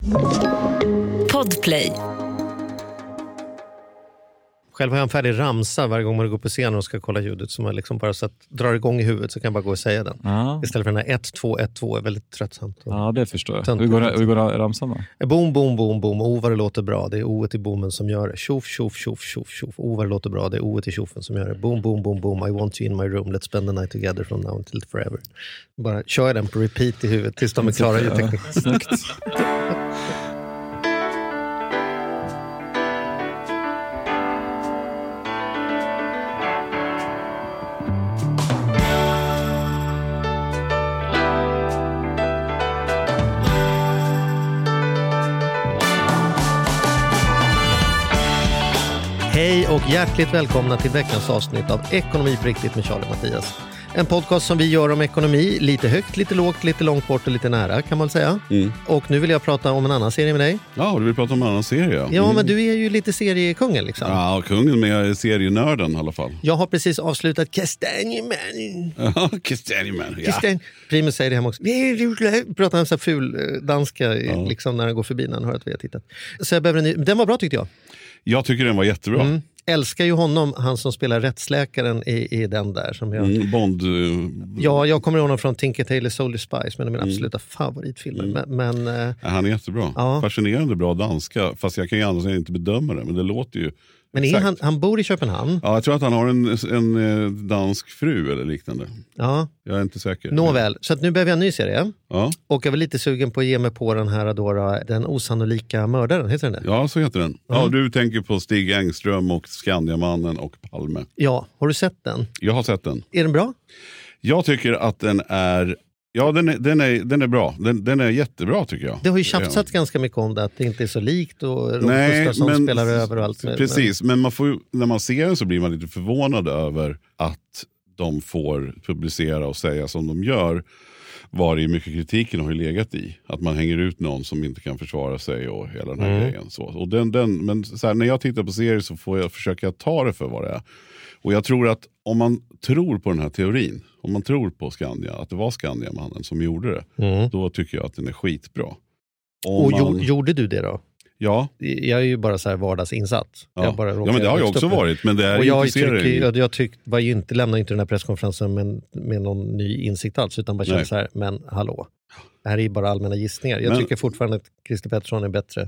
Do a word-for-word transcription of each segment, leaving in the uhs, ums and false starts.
Podplay. Själv har jag en färdig ramsa varje gång man går på scenen och ska kolla ljudet, som man liksom bara så att drar igång i huvudet, så kan jag bara gå och säga den. Ja. Istället för den här ett två ett två är väldigt tröttsamt. Ja, det förstår jag. Hur går, hur går ramsan då? Boom, boom, boom, boom. O, vad det låter bra. Det är O-et i boomen som gör det. Tjoff, tjoff, tjoff, tjoff, tjoff. O, vad det låter bra. Det är O-et i tjoffen som gör det. Boom, boom, boom, boom. I want you in my room. Let's spend the night together from now until forever. Bara kör jag den på repeat i huvudet tills de är klara ljudtekniskt. Snyggt. Hej och hjärtligt välkomna till veckans avsnitt av Ekonomi på riktigt med Charlie och Mattias. En podcast som vi gör om ekonomi, lite högt, lite lågt, lite långt bort och lite nära, kan man säga. Mm. Och nu vill jag prata om en annan serie med dig. Ja, du vill prata om en annan serie. Mm. Ja, men du är ju lite seriekungen liksom. Ja, kungen med serienörden i alla fall. Jag har precis avslutat Kastanjeman. Ja, Kastanjeman. Ja. Kastan... Primus säger det hemma också. Pratar en sån här ful danska ja. liksom, när han går förbi när han hör att vi har tittat. Så jag behöver en ny... Den var bra tyckte jag. Jag tycker den var jättebra. Mm. Älskar ju honom, han som spelar rättsläkaren i, i den där. Som jag... mm, Bond. Uh... Ja, jag kommer ihåg honom från Tinker Tailor Soldier Spice, men det är min mm. absoluta favoritfilmer. Mm. Men, men, uh... ja, han är jättebra. Ja. Fascinerande bra danska, fast jag kan ju annars inte bedöma det, men det låter ju... Men är han, han bor i Köpenhamn? Ja, jag tror att han har en, en dansk fru eller liknande. Ja. Jag är inte säker. Nåväl, så att nu behöver jag en ny serie. Ja. Och jag var lite sugen på att ge mig på den här då, då Den osannolika mördaren, heter den det? Ja, så heter den. Ja, mm. Du tänker på Stig Engström och Skandiamannen och Palme. Ja, har du sett den? Jag har sett den. Är den bra? Jag tycker att den är... Ja, den är, den är, den är bra. Den, den är jättebra tycker jag. Det har ju tjafsat ja. ganska mycket om det, att det inte är så likt och Robert Nej, Gustafsson men, spelar över och allt. Med, precis, men, men man får, när man ser den så blir man lite förvånad över att de får publicera och säga som de gör. Var det mycket kritiken har ju legat i. Att man hänger ut någon som inte kan försvara sig och hela den här mm. grejen. Så. Och den, den, men så här, när jag tittar på serier så får jag försöka ta det för vad det är. Och jag tror att om man tror på den här teorin, om man tror på Skandia, att det var Skandiamannen som gjorde det, mm. då tycker jag att den är skitbra. Om och man... jo, gjorde du det då? Ja. Jag är ju bara så här vardagsinsatt. Ja, jag bara ja men det har ju också varit. Men det är och jag, inte tycker, jag, jag tyck, var ju inte, lämnade inte den här presskonferensen med, med någon ny insikt alls, utan bara kände så här, men hallå, det här är ju bara allmänna gissningar. Jag men... tycker fortfarande att Christer Pettersson är bättre.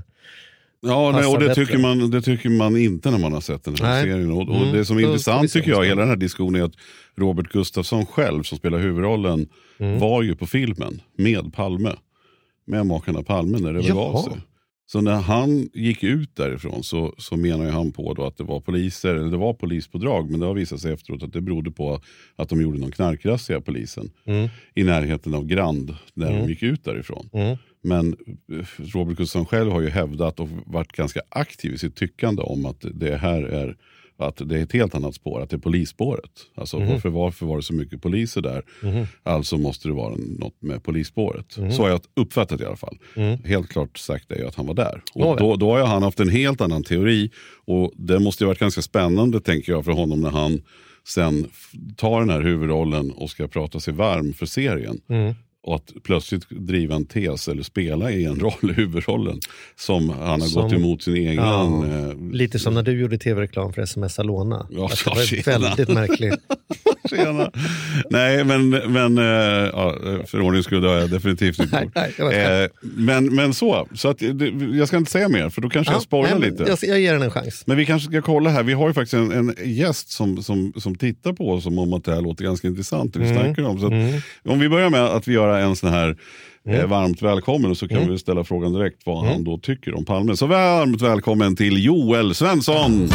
Ja, nej, och det tycker, man, det tycker man inte när man har sett den här nej. serien. Och, och mm, det som är intressant tycker jag i hela den här diskussionen är att Robert Gustafsson själv som spelar huvudrollen mm. var ju på filmen med Palme. Med makarna Palme när det begav sig. Så när han gick ut därifrån så, så menar han på då att det var poliser, eller det var polispådrag, men det har visat sig efteråt att det berodde på att de gjorde någon knarkrazzia, polisen, mm. i närheten av Grand när mm. de gick ut därifrån. Mm. Men Robert Gustafsson själv har ju hävdat och varit ganska aktiv i sitt tyckande om att det här är att det är ett helt annat spår, att det är polisspåret. Alltså mm. varför, varför var det så mycket poliser där? Mm. Alltså måste det vara något med polisspåret. Mm. Så har jag uppfattat i alla fall. Mm. Helt klart sagt är ju att han var där. Och då, då har han haft en helt annan teori. Och det måste ju ha varit ganska spännande, tänker jag, för honom när han sen tar den här huvudrollen och ska prata sig varm för serien. Mm. Och att plötsligt driva en tes eller spela i en roll, huvudrollen, som han har som, gått emot sin egen... Ja, eh, lite som när du gjorde tv-reklam för sms Alona. Ja, det var tjena. Väldigt märkligt. Tjena. Nej, men, men eh, ja, för ordningens skull har jag definitivt inte gjort. Nej, nej, eh, men, men så, så att, jag ska inte säga mer, för då kanske ja, jag spoilar nej, lite. Jag, jag ger den en chans. Men vi kanske ska kolla här, vi har ju faktiskt en, en gäst som, som, som tittar på oss som om att det här låter ganska intressant. Det vi mm. snackar om. Så att, mm. om vi börjar med att vi gör en sån här mm. eh, varmt välkommen, och så kan mm. vi ställa frågan direkt vad mm. han då tycker om Palme. Så varmt välkommen till Joel Svensson!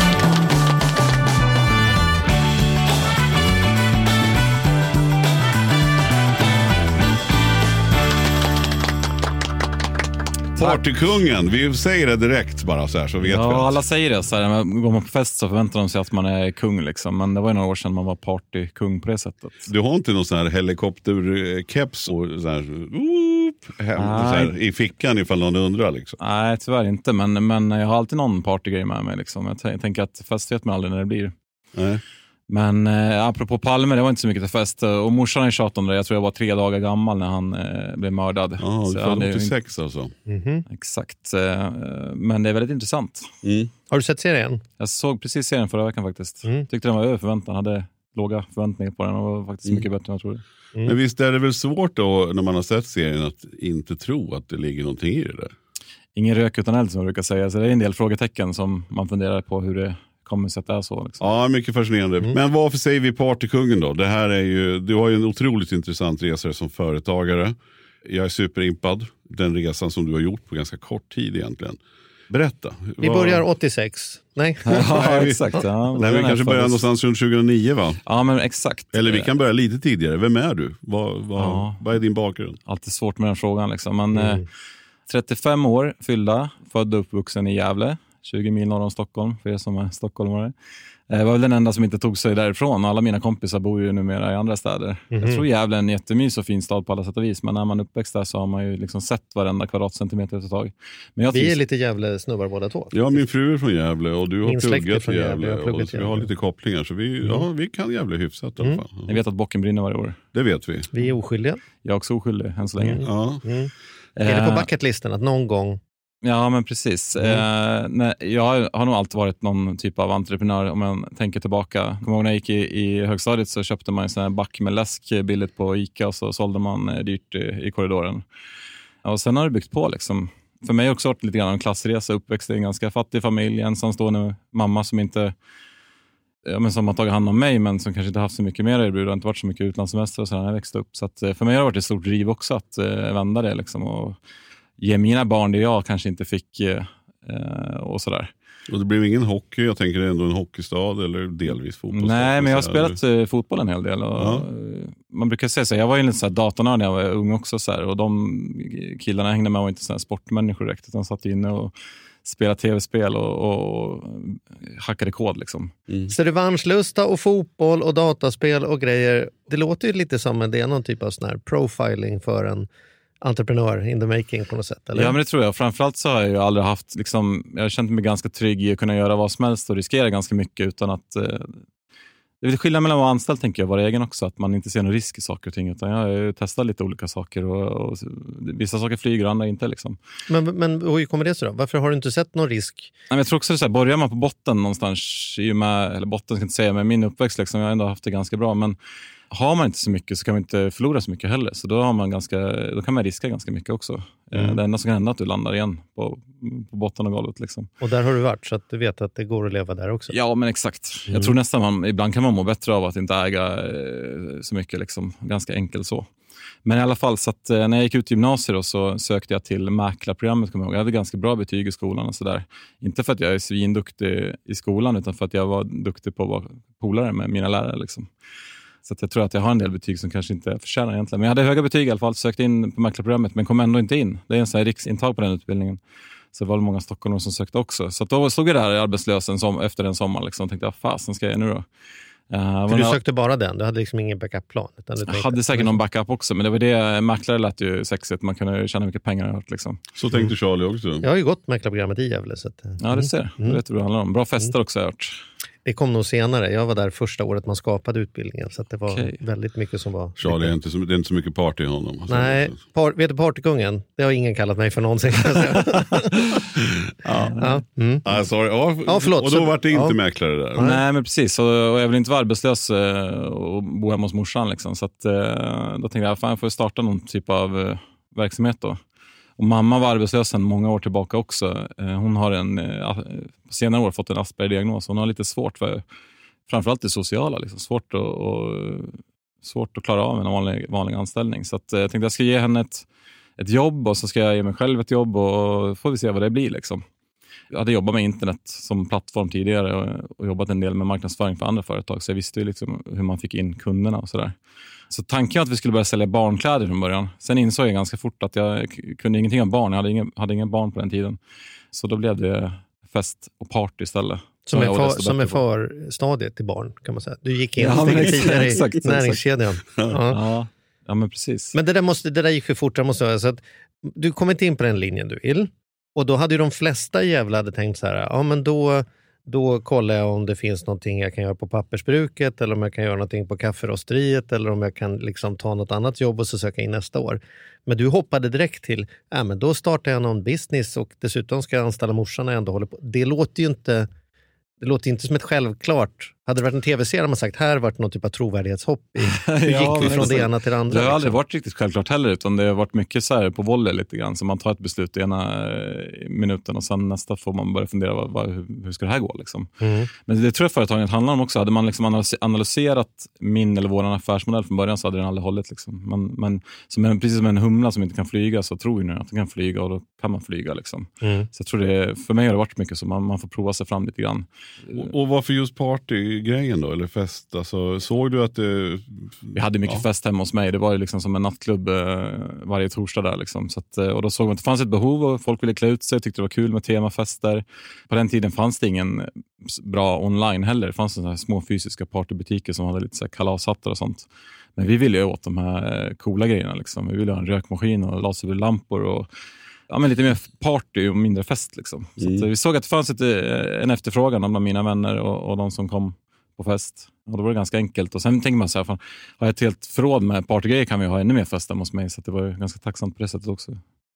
Partykungen, vi säger det direkt bara så här, så vet ja, vi. Ja, alla säger det så här, går man på fest så förväntar de sig att man är kung liksom, men det var ju några år sedan man var partykung på det sättet. Du har inte någon sån här helikopterkeps och så här, upp, hem, så här i fickan ifall någon undrar liksom? Nej, tyvärr inte, men, men jag har alltid någon partygrej med mig liksom. Jag, t- jag tänker att fest vet man aldrig när det blir. Nej. Men eh, apropå Palme, det var inte så mycket till fest. Och morsan är tjat om det. Jag tror jag var tre dagar gammal när han eh, blev mördad. Ja, du födde åttiosex alltså. Mm-hmm. Exakt. Eh, men det är väldigt intressant. Mm. Har du sett serien? Jag såg precis serien förra veckan faktiskt. Mm. Tyckte den var över förväntan. Hade låga förväntningar på den och var faktiskt mm. mycket bättre än jag trodde. Mm. Men visst är det väl svårt då när man har sett serien att inte tro att det ligger någonting i det där? Ingen rök utan eld som jag brukar säga. Så det är en del frågetecken som man funderar på hur det kommer sig att det är så. Liksom. Ja, mycket fascinerande. Mm. Men varför säger vi partykungen då? Det här är ju, du har ju en otroligt intressant resa som företagare. Jag är superimpad. Den resan som du har gjort på ganska kort tid egentligen. Berätta. Vi vad... börjar åttiosex. Nej. Ja, exakt. Ja. Nej, vi kanske börjar någonstans runt tjugohundranio va? Ja, men exakt. Eller vi kan börja lite tidigare. Vem är du? Vad, vad, ja. vad är din bakgrund? Alltid svårt med den frågan liksom. Men, mm. eh, trettiofem år fyllda, född och uppvuxen i Gävle. tjugo mil norr om Stockholm, för er som är stockholmare. Jag var väl den enda som inte tog sig därifrån. Alla mina kompisar bor ju numera i andra städer. Mm-hmm. Jag tror Gävle är en jättemys och fin stad på alla sätt och vis. Men när man är uppväxt där så har man ju liksom sett varenda kvadratcentimeter ett tag. Men jag vi finns... är lite Gävle-snubbar båda två. Ja, min fru är från Gävle och du har min pluggat från Gävle. Gävle och så vi har lite kopplingar. Så vi, mm. ja, vi kan Gävle hyfsat i alla fall. Mm. Ni vet att bocken brinner varje år. Det vet vi. Vi är oskyldiga. Jag är också oskyldig än så länge. Mm. Ja. Mm. Är det på bucketlisten att någon gång... Ja, men precis. Mm. Eh, nej, jag har nog alltid varit någon typ av entreprenör om jag tänker tillbaka. Kommer ihåg när jag gick i, i högstadiet så köpte man en sån här back med läsk billigt på Ica och så sålde man eh, dyrt i, i korridoren. Och sen har det byggt på liksom. För mig har det också varit lite grann en klassresa, uppväxt i en ganska fattig familj, ensamstående mamma som inte ja, men som har tagit hand om mig men som kanske inte haft så mycket mer erbjud. Det har inte varit så mycket utlandssemester och så när jag växte upp. Så att, för mig har det varit ett stort driv också att eh, vända det liksom och ge mina barn det jag kanske inte fick eh, och sådär. Och det blev ingen hockey, jag tänker det är ändå en hockeystad eller delvis fotbollsstad. Nej, men jag har spelat eller? fotboll en hel del. Och ja. Man brukar säga så, jag var ju lite så här datornörd när jag var ung också så här, och de killarna hängde med var inte så här sportmänniskor direkt utan satt inne och spelade tv-spel och, och hackade kod liksom. Mm. Så revanschlusta och fotboll och dataspel och grejer, det låter ju lite som en, det är någon typ av sån här profiling för en entreprenör in the making på något sätt, eller? Ja, men det tror jag. Framförallt så har jag ju aldrig haft, liksom, jag har känt mig ganska trygg i att kunna göra vad som helst och riskera ganska mycket utan att, eh, det är skillnad mellan att vara anställd tänker jag, vara egen också, att man inte ser någon risk i saker och ting, utan jag har testat lite olika saker och, och vissa saker flyger och andra inte liksom. Men, men hur kommer det sig då? Varför har du inte sett någon risk? Nej, jag tror också så här, börjar man på botten någonstans, i och med, eller botten ska jag inte säga, men min uppväxt liksom, jag har ändå haft det ganska bra, men har man inte så mycket så kan man inte förlora så mycket heller. Så då, har man ganska, då kan man riska ganska mycket också. Mm. Det enda som kan hända är att du landar igen på, på botten och golvet. Liksom. Och där har du varit så att du vet att det går att leva där också. Ja, men exakt. Mm. Jag tror nästan man, ibland kan man må bättre av att inte äga eh, så mycket. Liksom. Ganska enkelt så. Men i alla fall, så att, eh, när jag gick ut i gymnasiet då, så sökte jag till mäklarprogrammet. Jag, jag hade ganska bra betyg i skolan och sådär. Inte för att jag är svinduktig i skolan utan för att jag var duktig på att vara polare med mina lärare. Liksom. Så att jag tror att jag har en del betyg som kanske inte förtjänar egentligen. Men jag hade höga betyg i alla fall, sökte in på mäklarprogrammet men kom ändå inte in. Det är en sån här riksintag på den utbildningen. Så det var många stockholmare som sökte också. Så att då stod jag där arbetslös en som, efter en sommar liksom, och tänkte, ja, fasen ska jag nu då? Uh, För du jag... sökte bara den? Du hade liksom ingen backup-plan? Utan du jag hade säkert någon backup också, men det var det, mäklare lät ju sexigt. Man kunde tjäna mycket pengar jag hört, liksom. Så tänkte Charlie också. Jag har ju gått mäklarprogrammet i Gävle. Så att, ja, du ser. Mm. Du vet vad det handlar om. Bra fester mm. också har jag hört. Det kom nog senare. Jag var där första året man skapade utbildningen. Så att det var okay. väldigt mycket som var... Charlie, är inte så, det är inte så mycket party i honom. Alltså. Nej, par, vet du partykungen? Det har ingen kallat mig för någonsin. ja. Ja. Mm. Ah, sorry. Ja, ja, förlåt. Och då var det inte ja. mäklare där. Nej, Nej men precis. Och, och jag vill inte vara arbetslös och bo hemma hos morsan. Liksom. Så att, då tänkte jag, fan, jag får starta någon typ av verksamhet då. Och mamma var arbetslös sedan många år tillbaka också. Hon har en, på senare år fått en Asperger-diagnos. Hon har lite svårt för, framförallt det sociala, liksom. svårt, att, och, svårt att klara av en vanlig, vanlig anställning. Så att, jag tänkte att jag ska ge henne ett, ett jobb och så ska jag ge mig själv ett jobb och får vi se vad det blir. Liksom. Jag hade jobbat med internet som plattform tidigare och, och jobbat en del med marknadsföring för andra företag. Så jag visste ju liksom hur man fick in kunderna och sådär. Så tanken var att vi skulle börja sälja barnkläder från början. Sen insåg jag ganska fort att jag kunde ingenting om barn. Jag hade ingen, hade ingen barn på den tiden. Så då blev det fest och party istället. Som är, för, som är förstadiet till barn kan man säga. Du gick in ja, tidigare exakt, i näringskedjan. Ja. Ja. Ja, men precis. Men det där, måste, det där gick för fort. Jag måste säga. Så att du kom inte in på den linjen du vill. Och då hade ju de flesta jävla hade tänkt så här, ja men då... Då kollar jag om det finns någonting jag kan göra på pappersbruket eller om jag kan göra någonting på kafferosteriet eller om jag kan liksom ta något annat jobb och så söka in nästa år. Men du hoppade direkt till, ja men då startar jag någon business och dessutom ska jag anställa morsan när jag ändå håller på. Det låter ju inte, det låter inte som ett självklart. Hade det varit en tv-serie man sagt, här har varit någon typ av trovärdighetshopp i. Hur ja, gick vi från det ena till det andra? Det har liksom? aldrig varit riktigt självklart heller, utan det har varit mycket så här på volley lite grann. Så man tar ett beslut i ena minuten och sen nästa får man börja fundera, vad, vad, hur, hur ska det här gå liksom. Mm. Men det tror jag företaget handlar om också. Hade man liksom analyserat min eller våran affärsmodell från början så hade den aldrig hållit liksom. Men, men som en, precis som en humla som inte kan flyga så tror vi nu att den kan flyga och då kan man flyga liksom. Mm. Så jag tror det, för mig har det varit mycket så man, man får prova sig fram lite grann. Och, och varför just partygrejen då? Eller fest? Alltså, såg du att det... Vi hade mycket ja. fest hemma hos mig. Det var ju liksom som en nattklubb eh, varje torsdag där liksom. Så att, och då såg man att det fanns ett behov och folk ville klä ut sig. Tyckte det var kul med temafester. På den tiden fanns det ingen bra online heller. Det fanns sådana här små fysiska partybutiker som hade lite så här kalashattar och sånt. Men vi ville ju åt de här coola grejerna liksom. Vi ville ha en rökmaskin och laserlampor och ja, men lite mer party och mindre fest liksom. Så mm. att, vi såg att det fanns ett, en efterfrågan bland mina vänner och, och de som kom på fest. Och då var det ganska enkelt. Och sen tänker man så här, fan, har jag ett helt förråd med partygrejer kan vi ha ännu mer fest hos mig. Så det var ganska tacksamt på det sättet också.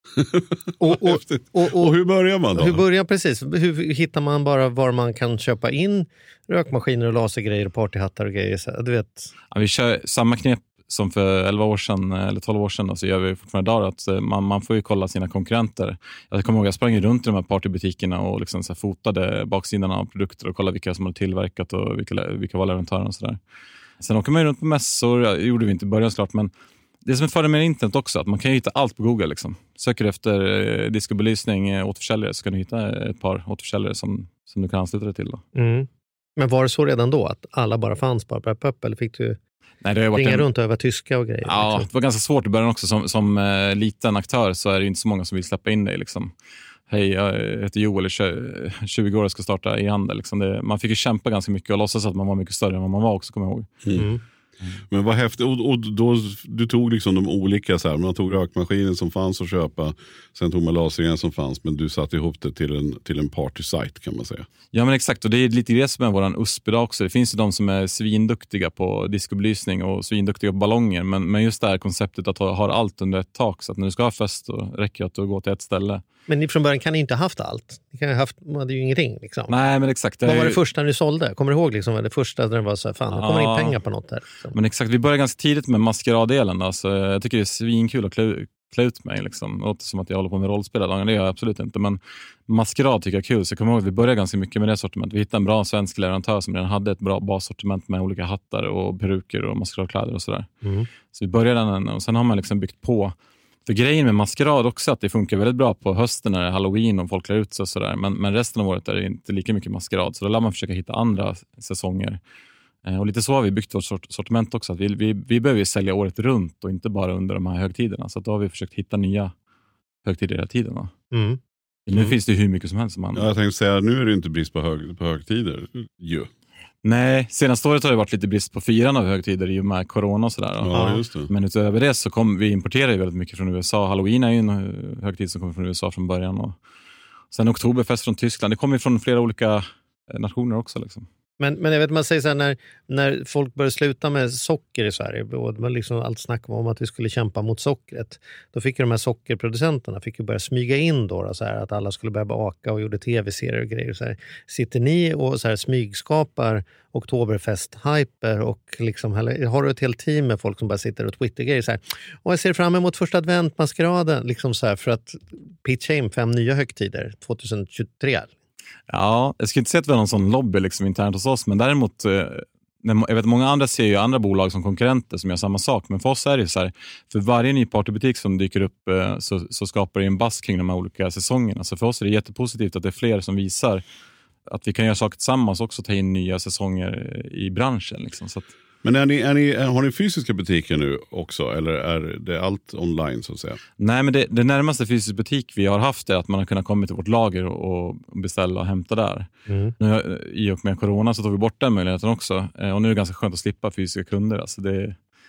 och, och, och, och, och hur börjar man då? Hur börjar precis? Hur hittar man bara var man kan köpa in rökmaskiner och lasergrejer och partyhattar och grejer? Så, du vet. Ja, vi kör samma knep som för elva år sedan eller tolv år sedan, så gör vi fortfarande idag att man, man får ju kolla sina konkurrenter. Jag kommer ihåg att jag sprang runt i de här partybutikerna och liksom så här fotade baksidan av produkter och kollade vilka som hade tillverkat och vilka, vilka var leverantörer och sådär. Sen åker man ju runt på mässor, det gjorde vi inte i början såklart, men det är som ett fördel med internet också, att man kan hitta allt på Google liksom. Söker efter eh, diskobelysning, eh, återförsäljare, så kan du hitta ett par återförsäljare som, som du kan ansluta dig till då. Mm. Men var det så redan då att alla bara fanns bara på Pep, eller fick du Nej, det har varit ringa en... runt över tyska och grejer? Ja, liksom? Det var ganska svårt i början också. Som, som eh, liten aktör så är det inte så många som vill släppa in dig. Liksom. Hej, jag heter Joel, tjugo år och ska starta e-handel. Liksom det, man fick ju kämpa ganska mycket och låtsas att man var mycket större än vad man var också, kommer jag ihåg. Mm. Mm. Mm. Men vad häftigt, och, och då, du tog liksom de olika så här, man tog rökmaskinen som fanns att köpa, sen tog man laseringen som fanns, men du satte ihop det till en, till en party-site kan man säga. Ja men exakt, och det är lite det som är våran U S P idag också. Det finns ju de som är svinduktiga på diskobelysning och svinduktiga på ballonger, men, men just det här konceptet att ha, ha allt under ett tak, så att när du ska ha fest så räcker det att du går till ett ställe. Men ni från början kan ni inte ha haft allt. Ni kan ha haft, man hade ju ingenting liksom. Nej men exakt. Vad var det ju... första ni sålde? Kommer du ihåg liksom, det första där det var så här, fan, det kommer ja. in pengar på något här. Liksom. Men exakt, vi började ganska tidigt med maskeraddelen. Alltså, jag tycker det är svinkul att klä, klä ut mig. Liksom. Det låter som att jag håller på med rollspel. Det gör jag absolut inte. Men maskerad tycker jag är kul. Så jag kommer ihåg att vi började ganska mycket med det sortimentet. Vi hittade en bra svensk leverantör som redan hade ett bra bassortiment med olika hattar och peruker och maskeradkläder och sådär. Mm. Så vi började den och sen har man liksom byggt på. För grejen med maskerad också att det funkar väldigt bra på hösten när det är Halloween och folk klär ut sig och sådär. Men, men resten av året är det inte lika mycket maskerad. Så då lär man försöka hitta andra säsonger. Eh, och lite så har vi byggt vårt sort- sortiment också. Att vi, vi, vi behöver ju sälja året runt och inte bara under de här högtiderna. Så då har vi försökt hitta nya högtider hela tiden. Va? Mm. Nu mm. finns det hur mycket som helst. Som man... ja, jag tänkte säga, nu är det inte brist på, hög, på högtider. Jo. Nej, senaste året har det varit lite brist på firan av högtider i och med corona och sådär. Ja, just det. Men utöver det så kom vi importerar ju väldigt mycket från U S A. Halloween är ju en högtid som kommer från U S A från början. Och sen Oktoberfest från Tyskland. Det kommer ju från flera olika nationer också liksom. Men, men jag vet, man säger så här, när, när folk började sluta med socker i Sverige, och det var liksom allt snack om att vi skulle kämpa mot sockret, då fick ju de här sockerproducenterna fick ju börja smyga in då, då så här, att alla skulle börja baka och gjorde tv-serier och grejer. Så här. Sitter ni och så här smygskapar Oktoberfest-hyper och liksom, har du ett helt team med folk som bara sitter och Twitter-grejer så här, och jag ser fram emot första adventmaskeraden liksom så här, för att pitcha in fem nya högtider tjugohundratjugotre? Ja, jag skulle inte säga att vi har någon sån lobby liksom internt hos oss, men däremot, jag vet många andra ser ju andra bolag som konkurrenter som gör samma sak, men för oss är det ju så här, för varje ny partybutik som dyker upp så, så skapar det en buzz kring de här olika säsongerna. Så för oss är det jättepositivt att det är fler som visar att vi kan göra saker tillsammans och också ta in nya säsonger i branschen. Liksom. Så att... Men är ni, är ni, har ni fysiska butiker nu också, eller är det allt online så att säga? Nej, men det, det närmaste fysisk butik vi har haft är att man har kunnat komma till vårt lager och beställa och hämta där. Mm. Nu, i och med corona så tog vi bort den möjligheten också. Och nu är det ganska skönt att slippa fysiska kunder. Alltså det,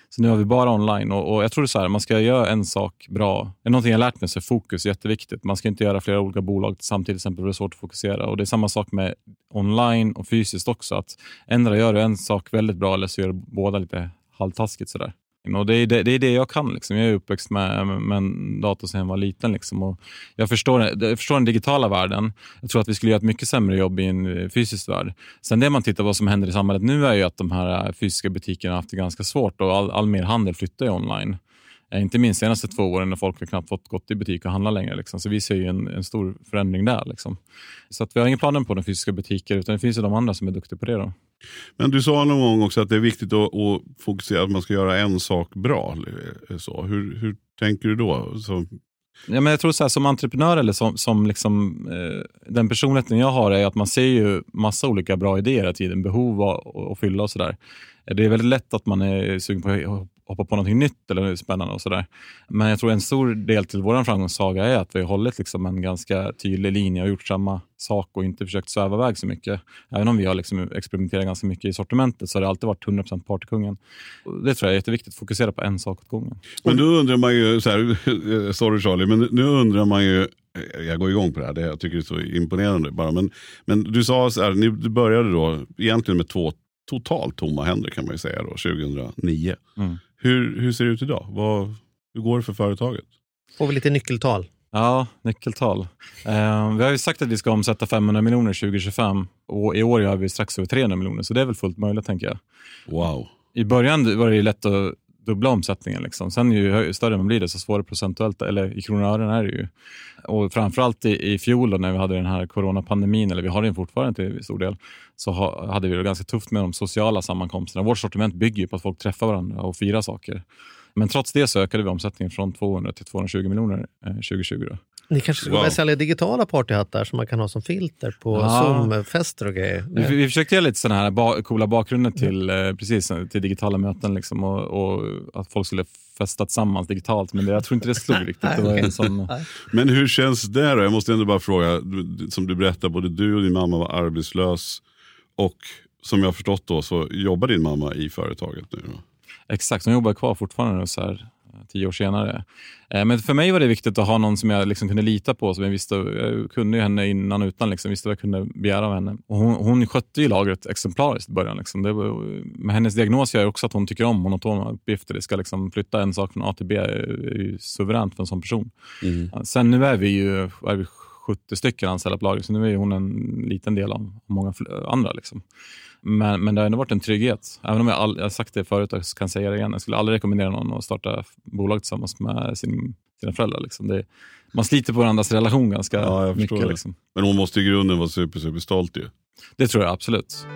Så nu har vi bara online och, och jag tror det är så här, man ska göra en sak bra. Det är någonting jag lärt mig, så fokus är jätteviktigt. Man ska inte göra flera olika bolag samtidigt, till exempel, det är svårt att fokusera. Och det är samma sak med online och fysiskt också, att ändra gör en sak väldigt bra eller så gör båda lite halvtaskigt sådär. Och det är det, det är det jag kan liksom. Jag är uppväxt med, med en dator sedan jag var liten liksom. Och jag förstår, jag förstår den digitala världen. Jag tror att vi skulle göra ett mycket sämre jobb i en fysisk värld. Sen det man tittar på vad som händer i samhället nu är ju att de här fysiska butikerna har haft det ganska svårt och all, all mer handel flyttar ju online. Inte minst senaste två åren när folk har knappt fått gått i butik och handla längre. Liksom. Så vi ser ju en, en stor förändring där. Liksom. Så att vi har ingen planer på de fysiska butiker, utan det finns ju de andra som är duktiga på det då. Men du sa någon gång också att det är viktigt att, att fokusera, att man ska göra en sak bra. Så, hur, hur tänker du då? Så... Ja, men jag tror så här, som entreprenör eller som, som liksom, eh, den personligheten jag har är att man ser ju massa olika bra idéer i tiden, behov att fylla och sådär. Det är väldigt lätt att man är sugen på att hoppa på någonting nytt eller spännande och sådär. Men jag tror en stor del till vår framgångssaga är att vi har hållit liksom en ganska tydlig linje och gjort samma sak och inte försökt sväva iväg så mycket. Även om vi har liksom experimenterat ganska mycket i sortimentet så har det alltid varit hundra procent partykungen. Det tror jag är jätteviktigt, att fokusera på en sak åt gången. Men då undrar man ju, så här, sorry Charlie, men nu undrar man ju, jag går igång på det här, det jag tycker det är så imponerande bara. Men, men du sa så här, ni började då egentligen med två totalt tomma händer kan man ju säga då, tjugohundranio. Mm. Hur, hur ser det ut idag? Vad, hur går det för företaget? Får vi lite nyckeltal? Ja, nyckeltal. Eh, vi har ju sagt att vi ska omsätta femhundra miljoner tjugo tjugofem och i år har vi strax över trehundra miljoner, så det är väl fullt möjligt tänker jag. Wow. I början var det ju lätt att dubbla omsättningen liksom. Sen ju större man blir det så svårare procentuellt, eller i kronor och ören är det ju. Och framförallt i, i fjol då, när vi hade den här coronapandemin, eller vi har den fortfarande till stor del, så ha, hade vi det ganska tufft med de sociala sammankomsterna. Vårt sortiment bygger ju på att folk träffar varandra och firar saker. Men trots det så ökade vi omsättningen från tvåhundra till tvåhundratjugo miljoner eh, tjugo tjugo då. Ni kanske skulle wow. sälja digitala partyhattar som man kan ha som filter på ja. Zoom-fester och grejer. Vi, vi försökte göra lite sådana här ba- coola bakgrunder till, eh, precis, till digitala möten liksom, och, och att folk skulle festa tillsammans digitalt, men det, jag tror inte det slog riktigt. Det var en sån... Men hur känns det då? Jag måste ändå bara fråga, som du berättade, både du och din mamma var arbetslös och som jag har förstått då så jobbar din mamma i företaget nu då? Exakt, hon jobbar kvar fortfarande så här tio år senare. Men för mig var det viktigt att ha någon som jag liksom kunde lita på, som jag visste, jag kunde ju henne innan utan, liksom, visste vad jag kunde begära av henne. Och hon, hon skötte ju lagret exemplariskt i början. Liksom. Det var, med hennes diagnos gör också att hon tycker om monotona uppgifter. Det ska liksom flytta en sak från A till B är ju suveränt för en sån person. Mm. Sen nu är vi ju är vi sjuttio stycken anställda på lagret, så nu är hon en liten del av många andra liksom. Men, men det har ändå varit en trygghet. Även om jag, all, jag har sagt det förut och kan säga det igen. Jag skulle aldrig rekommendera någon att starta bolag tillsammans med sin, sina föräldrar. Liksom. Det, man sliter på varandras relation ganska ja, jag mycket. Liksom. Men hon måste i grunden vara super, super stolt ju. Det tror jag absolut.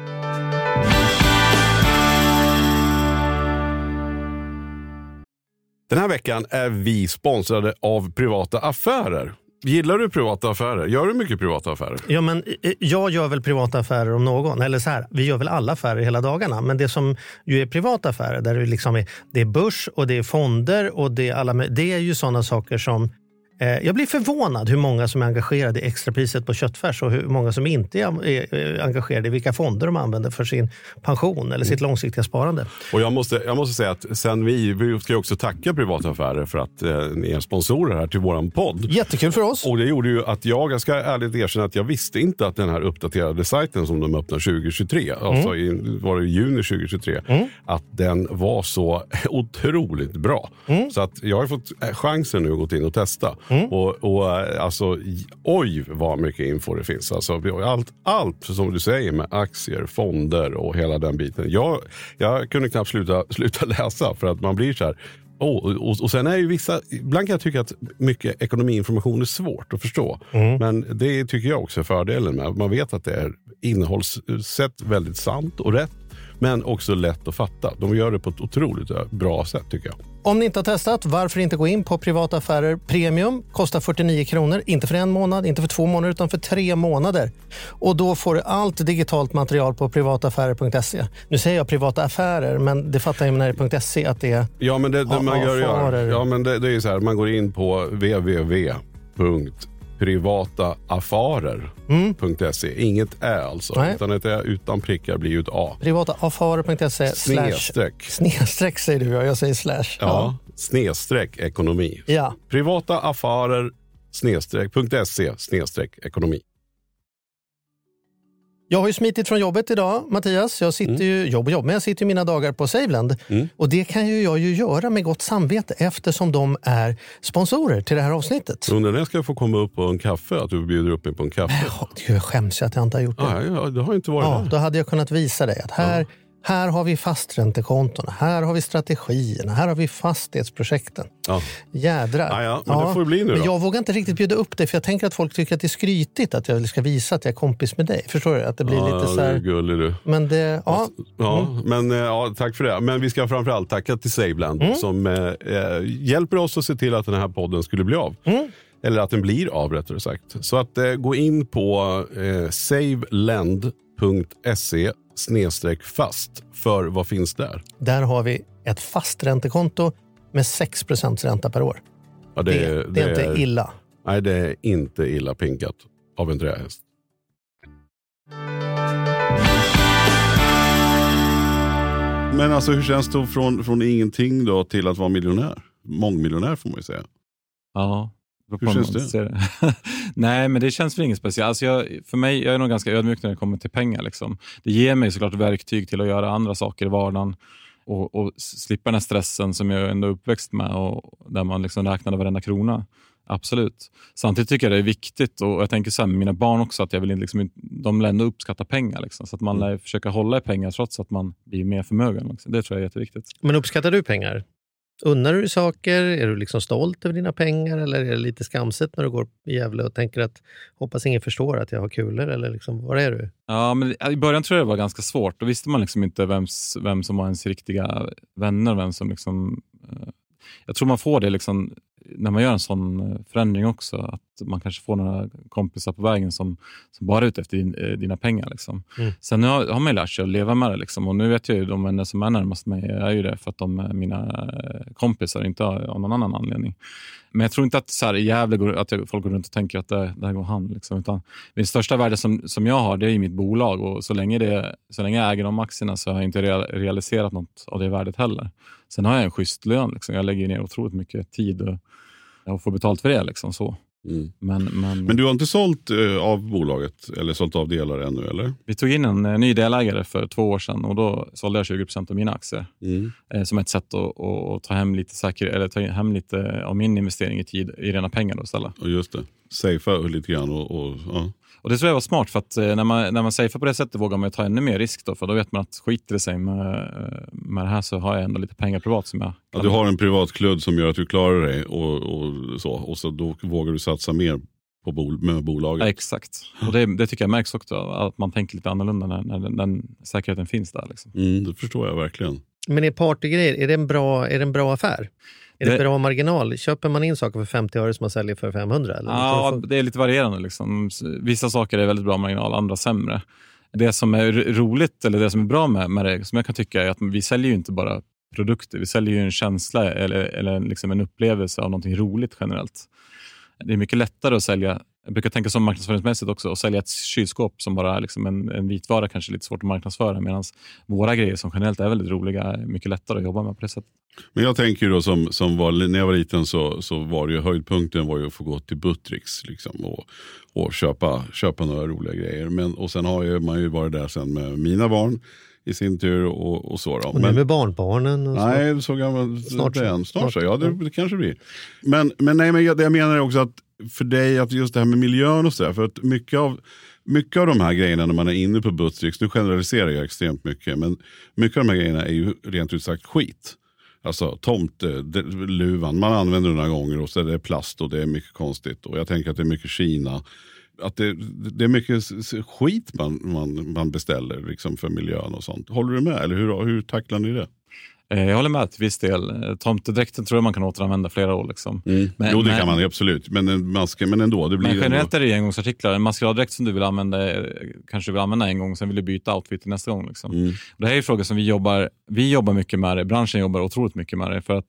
Den här veckan är vi sponsrade av Privata Affärer. Gillar du privata affärer? Gör du mycket privata affärer? Ja, men jag gör väl privata affärer om någon. Eller så här, vi gör väl alla affärer hela dagarna. Men det som ju är privata affärer, där det, liksom är, det är börs och det är fonder och det är alla, det är ju sådana saker som... Eh, jag blir förvånad hur många som är engagerade i extrapriset på köttfärs och hur många som inte är, är, är engagerade i vilka fonder de använder för sin pension eller sitt långsiktiga sparande. Och jag måste, jag måste säga att sen vi, vi ska också tacka Privata Affärer för att eh, ni är sponsorer här till våran podd. Jättekul för oss. Och det gjorde ju att jag, jag ska ärligt erkänna att jag visste inte att den här uppdaterade sajten som de öppnar tjugo tjugotre, mm. alltså i, var det i juni tjugo tjugotre, mm. att den var så otroligt bra. Mm. Så att jag har fått chansen nu att gå in och testa. Mm. Och, och alltså, oj vad mycket info det finns. Alltså, allt, allt som du säger med aktier, fonder och hela den biten. Jag, jag kunde knappt sluta, sluta läsa för att man blir så här. Oh, och, och sen är ju vissa, ibland kan jag tycka att mycket ekonomiinformation är svårt att förstå. Mm. Men det tycker jag också är fördelen med. Man vet att det är innehållssätt väldigt sant och rätt. Men också lätt att fatta. De gör det på ett otroligt bra sätt tycker jag. Om ni inte har testat, varför inte gå in på Privata Affärer Premium? Kostar fyrtionio kronor, inte för en månad, inte för två månader utan för tre månader. Och då får du allt digitalt material på privataffärer punkt se. Nu säger jag privata affärer, men det fattar jag när det är .se att det är... Ja, men det, det man gör, gör. Ja, men det, det är ju så här, man går in på w w w punkt privataaffärer punkt se. Mm. Inget ä alltså, Nej. utan ett ä utan prickar blir ju ett a. privataaffärer punkt se snedstreck. Snedstreck säger du, ja. Jag säger slash. Ja, ja. Snedstreck ekonomi. Ja. Privataaffärer snedstreck punkt se snedstreck ekonomi. Jag har ju smitit från jobbet idag, Mattias. Jag sitter mm. ju, jobb och jobb, men jag sitter ju mina dagar på Saveland. Mm. Och det kan ju jag ju göra med gott samvete eftersom de är sponsorer till det här avsnittet. Undrar när jag ska få komma upp på en kaffe, att du bjuder upp mig på en kaffe? Ja, jag skäms att jag inte har gjort det. Ah, ja, det har inte varit ja, det. Då hade jag kunnat visa dig att här... Ja. Här har vi fasträntekontona, här har vi strategierna, här har vi fastighetsprojekten. Ja. Jädrar. Ja, ja, men ja, det får det bli nu då. Men jag vågar inte riktigt bjuda upp dig för jag tänker att folk tycker att det är skrytigt att jag ska visa att jag är kompis med dig. Förstår du? Att det blir ja, lite så här... Ja, gullig du. Men det, ja. Ja, mm. men ja, tack för det. Men vi ska framförallt tacka till Saveland mm. som eh, hjälper oss att se till att den här podden skulle bli av. Mm. Eller att den blir av, rättare sagt. Så att eh, gå in på eh, saveland punkt se snedstreck fast. För vad finns där? Där har vi ett fasträntekonto med sex procent ränta per år. Ja, det, det, det, det är inte är, illa. Nej, det är inte illa pinkat av en trähäst. Men alltså hur känns det från, från ingenting då till att vara miljonär? Mångmiljonär får man ju säga. Ja. Hur känns det? det? Nej, men det känns väl inget speciellt. Alltså jag, för mig, jag är nog ganska ödmjuk när det kommer till pengar. Liksom. Det ger mig såklart verktyg till att göra andra saker i vardagen. Och, och slippa den här stressen som jag ändå är uppväxt med. Och där man liksom räknade varenda krona. Absolut. Samtidigt tycker jag det är viktigt. Och jag tänker så här med mina barn också. Att jag vill liksom, de lär ändå uppskatta pengar. Liksom, så att man lär försöka hålla i pengar trots att man blir mer förmögen. Liksom. Det tror jag är jätteviktigt. Men uppskattar du pengar? Unnar du saker? Är du liksom stolt över dina pengar? Eller är det lite skamset när du går i Gävle och tänker att hoppas ingen förstår att jag har kulor? Eller liksom, var är du? Ja, men i början tror jag det var ganska svårt. Då visste man liksom inte vems, vem som var ens riktiga vänner. Vem som liksom, eh, jag tror man får det liksom, när man gör en sån förändring också. Att man kanske får några kompisar på vägen som, som bara är ute efter din, dina pengar. Liksom. Mm. Sen har, har man ju lärt sig att leva med det. Liksom. Och nu vet jag ju de vänner som är närmast mig är ju det för att de är mina kompisar, inte av någon annan anledning. Men jag tror inte att så här, i Gävle går, att jag, folk går runt och tänker att det, det här går hand. Liksom. Utan min största värde som, som jag har, det är i mitt bolag. Och så länge, det, så länge jag äger de aktierna så har jag inte real, realiserat något av det värdet heller. Sen har jag en schysst lön. Liksom. Jag lägger ner otroligt mycket tid och och få betalt för det liksom så. Mm. Men, men, men du har inte sålt uh, av bolaget eller sålt av delar ännu, eller? Vi tog in en uh, ny delägare för två år sedan och då sålde jag tjugo procent av mina aktier. Mm. Uh, som ett sätt att, att, att ta hem lite säker, eller ta hem lite av min investering i tid i rena pengar då istället. Och just det. Safea lite grann och, och ja. Och det tror jag var smart för att eh, när man, när man safear på det sättet vågar man ta ännu mer risk då. För då vet man att skiter det sig med, med det här så har jag ändå lite pengar privat som jag... Ja, du har en privat kludd som gör att du klarar dig och, och så. Och så då vågar du satsa mer på bol, med bolaget. Ja, exakt. Och det, det tycker jag märks också. Att man tänker lite annorlunda när, när den, den säkerheten finns där. Liksom. Mm, det förstår jag verkligen. Men är partygrejer, är det en bra, är det en bra affär? Är det, det bra marginal? Köper man in saker för femtio öre som man säljer för femhundra? Eller? Ja, det är lite varierande. Liksom. Vissa saker är väldigt bra marginal, andra sämre. Det som är roligt, eller det som är bra med, med det, som jag kan tycka är att vi säljer ju inte bara produkter. Vi säljer ju en känsla eller, eller liksom en upplevelse av någonting roligt generellt. Det är mycket lättare att sälja, jag brukar tänka som marknadsföringsmässigt också, att sälja ett kylskåp som bara är liksom en, en vitvara, kanske lite svårt att marknadsföra, medan våra grejer som generellt är väldigt roliga är mycket lättare att jobba med på det sättet. Men jag tänker då som, som var, när jag var liten så, så var det ju höjdpunkten var ju att få gå till Buttricks liksom, och, och köpa, köpa några roliga grejer. Men, och sen har ju, man ju varit där sen med mina barn i sin tur och, och så. Då. Och nu med barnbarnen? Och så. Nej, så gammal. Snart så. Snart, snart så. Ja, det, det kanske blir. Men, men, nej, men jag, det jag menar är också att för dig att just det här med miljön och så där, för att mycket av, mycket av de här grejerna när man är inne på Buttricks, nu generaliserar jag extremt mycket, men mycket av de här grejerna är ju rent ut sagt skit. Alltså tomteluvan, man använder den några gånger och så är det plast och det är mycket konstigt. Och jag tänker att det är mycket Kina. Att det, det är mycket skit man, man, man beställer liksom för miljön och sånt. Håller du med? Eller hur, hur tacklar ni det? Jag håller med till viss del. Tomtedräkten tror jag man kan återanvända flera år. Liksom. Mm. Men, jo, det men, kan man absolut. Men, en maske, men ändå. Det blir men generellt ändå... är det engångsartiklar. En maskeraddräkt som du vill använda kanske du vill använda en gång, sen vill du byta outfit nästa gång. Liksom. Mm. Det här är frågor som vi jobbar, vi jobbar mycket med det. Branschen jobbar otroligt mycket med det. För att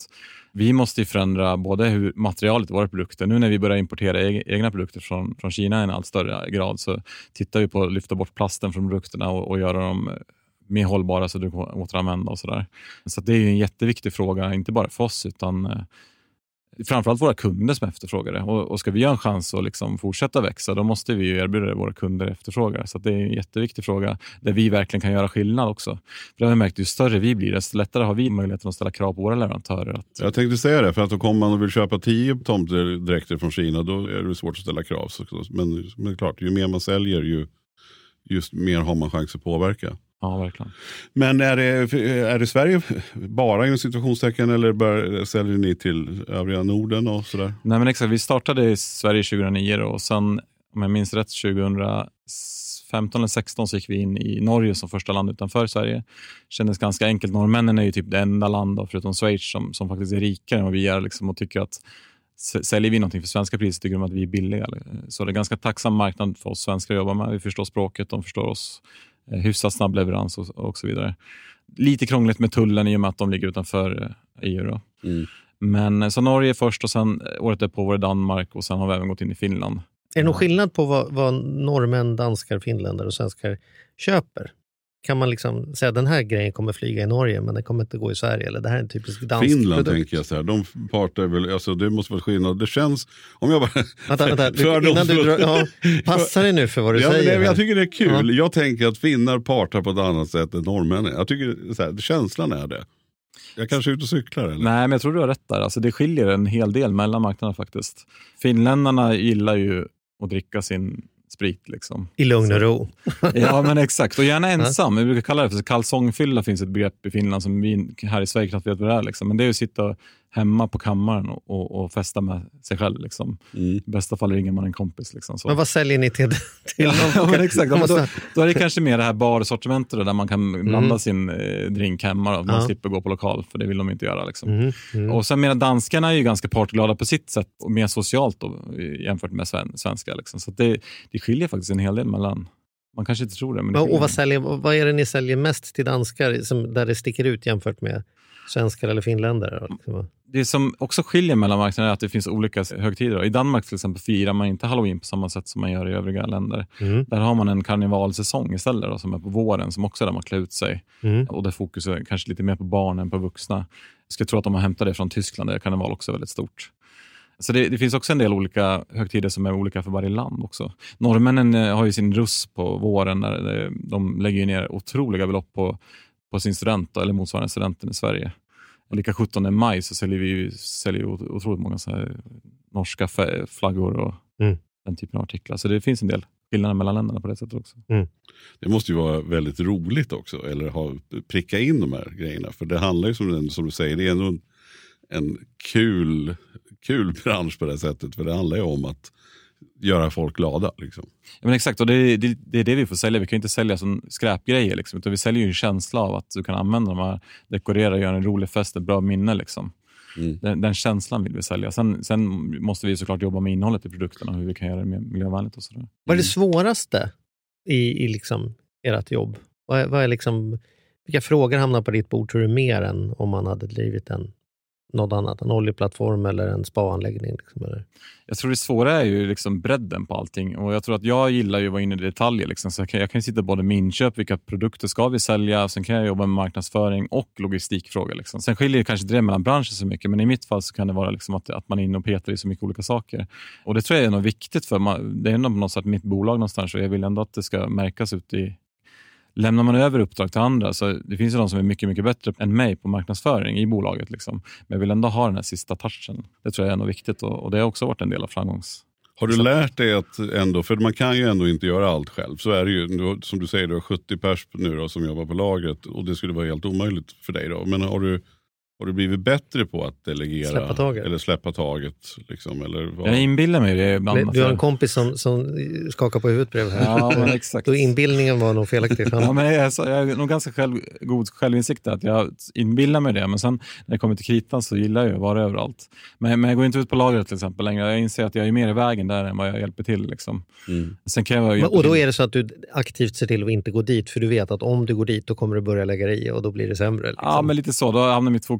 Vi måste ju förändra både hur materialet i våra produkter. Nu när vi börjar importera egna produkter från, från Kina i en allt större grad så tittar vi på att lyfta bort plasten från produkterna och, och göra dem mer hållbara så du kan återanvända och sådär. Så det är ju en jätteviktig fråga, inte bara för oss utan eh, framförallt våra kunder som efterfrågar det. Och, och ska vi ha en chans att liksom fortsätta växa, då måste vi ju erbjuda det våra kunder efterfrågar. Så det är en jätteviktig fråga där vi verkligen kan göra skillnad också. För det har vi märkt, ju större vi blir, desto lättare har vi möjligheten att ställa krav på våra leverantörer. Att... Jag tänkte säga det, för att då kommer man och vill köpa tio tomtdräkter från Kina, då är det svårt att ställa krav. Men, men klart, ju mer man säljer, ju just mer har man chans att påverka. Ja, verkligen. Men är det, är det Sverige bara inom situationstecken eller bör, säljer ni till övriga Norden och sådär? Nej men exakt, vi startade i Sverige tjugohundranio och sen, om jag minns rätt, tjugofemton eller sexton så gick vi in i Norge som första land utanför Sverige. Kändes ganska enkelt. Norrmännen är ju typ det enda land då, förutom Schweiz som, som faktiskt är rikare än vad vi är liksom, och tycker att säljer vi någonting för svenska priser tycker de att vi är billiga. Så det är en ganska tacksam marknad för oss svenskar att jobba med. Vi förstår språket, de förstår oss. Hyfsat snabb leverans och, och så vidare. Lite krångligt med tullen i och med att de ligger utanför E U då. Mm. Men så Norge först och sen året därpå var det Danmark och sen har vi även gått in i Finland. Är det någon skillnad på vad, vad norrmän, danskar, finländare och svenskar köper? Kan man liksom säga att den här grejen kommer flyga i Norge men den kommer inte gå i Sverige, eller det här är en typisk dansk Finland produkt? Tänker jag så här, de partar väl, alltså det måste vara skillnad. Det känns, om jag bara... Vänta, vänta, du, innan du drar, ja, passar det nu för vad du ja, säger? Men jag tycker det är kul. Ja. Jag tänker att finnar partar på ett annat sätt än norrmännen. Jag tycker så här, känslan är det. Jag kanske är ute och cyklar eller? Nej, men jag tror du har rätt där. Alltså, det skiljer en hel del mellan marknaderna faktiskt. Finländarna gillar ju att dricka sin sprit liksom. I lugn och ro. Ja, men exakt. Och gärna ensam. Vi brukar kalla det för kalsongfylla, finns ett begrepp i Finland som vi här i Sverige knappt vet vad det är. Liksom. Men det är ju att sitta hemma på kammaren och, och, och festa med sig själv. Liksom. Mm. I bästa fall ringer man en kompis. Liksom, så. Men vad säljer ni till? till ja, men exakt. Ja, då, då är det kanske mer det här barsortimentet där man kan blanda mm. sin eh, drink hemma. Då. Man ja. slipper gå på lokal, för det vill de inte göra. Liksom. Mm. Mm. Och sen medan danskarna är ju ganska partyglada på sitt sätt och mer socialt då, jämfört med sven, svenska. Liksom. Så det, det skiljer faktiskt en hel del mellan. Man kanske inte tror det. Men det och vad, säljer, vad är det ni säljer mest till danskar som, där det sticker ut jämfört med svenskar eller finländare? Liksom? Det som också skiljer mellan marknaderna är att det finns olika högtider. I Danmark till exempel firar man inte Halloween på samma sätt som man gör i övriga länder. Mm. Där har man en karnevalsäsong istället då, som är på våren, som också är där man klär ut sig. Mm. Och där fokus är kanske lite mer på barn än på vuxna. Jag ska tro att de har hämtat det från Tyskland där karneval också är väldigt stort. Så det, det finns också en del olika högtider som är olika för varje land också. Norrmännen har ju sin russ på våren där de lägger ner otroliga belopp på, på sin student eller motsvarande studenten i Sverige. Och lika sjuttonde maj så säljer vi ju säljer otroligt många så här norska flaggor och mm. den typen av artiklar. Så det finns en del skillnader mellan länderna på det sättet också. Mm. Det måste ju vara väldigt roligt också, eller ha, pricka in de här grejerna. För det handlar ju som, som du säger, det är ändå en, en kul, kul bransch på det sättet. För det handlar ju om att göra folk glada. Liksom. Ja, men exakt, och det, det, det är det vi får sälja. Vi kan ju inte sälja som skräpgrejer. Liksom, utan vi säljer ju en känsla av att du kan använda de här, dekorera, göra en rolig fest, ett bra minne. Liksom. Mm. Den, den känslan vill vi sälja. Sen, sen måste vi såklart jobba med innehållet i produkterna, hur vi kan göra det mer miljövänligt och sådär. Vad är det svåraste i, i liksom ert jobb? Vad är, vad är liksom, vilka frågor hamnar på ditt bord, tror du, mer än om man hade drivit en något annat, en oljeplattform eller en spa-anläggning? Liksom, eller? Jag tror det svåra är ju liksom bredden på allting. Och jag tror att jag gillar ju att vara inne i detaljer. Liksom. Så jag kan, jag kan sitta både med inköp, vilka produkter ska vi sälja, sen kan jag jobba med marknadsföring och logistikfrågor. Liksom. Sen skiljer det kanske inte det mellan branscher så mycket, men i mitt fall så kan det vara liksom att, att man är inne och petar i så mycket olika saker. Och det tror jag är något viktigt, för man, det är ändå på något sätt mitt bolag någonstans, och jag vill ändå att det ska märkas ut i. Lämnar man över uppdrag till andra, så det finns ju de som är mycket, mycket bättre än mig på marknadsföring i bolaget. Liksom. Men jag vill ändå ha den här sista touchen. Det tror jag är något viktigt, och, och det har också varit en del av framgångs. Har du lärt dig att ändå, för man kan ju ändå inte göra allt själv. Så är det ju, som du säger, du har sjuttio pers nu då, som jobbar på lagret, och det skulle vara helt omöjligt för dig då. Men har du Har du blivit bättre på att delegera släppa taget. eller släppa taget? Liksom, eller vad? Jag inbillar mig det ibland. Du har en kompis som, som skakar på huvudet bredvid här. Ja, men exakt. Då inbillningen var nog felaktig. Ja, men jag, jag är nog ganska själv, god självinsikt att jag inbillar mig det. Men sen när det kommer till kritan så gillar jag att vara överallt. Men, men jag går inte ut på lagret till exempel längre. Jag inser att jag är mer i vägen där än vad jag hjälper till. Liksom. Mm. Sen kan jag men, och då är det så att du aktivt ser till att inte gå dit. För du vet att om du går dit då kommer du börja lägga i och då blir det sämre. Liksom. Ja, men lite så. Då hamnar mitt fokus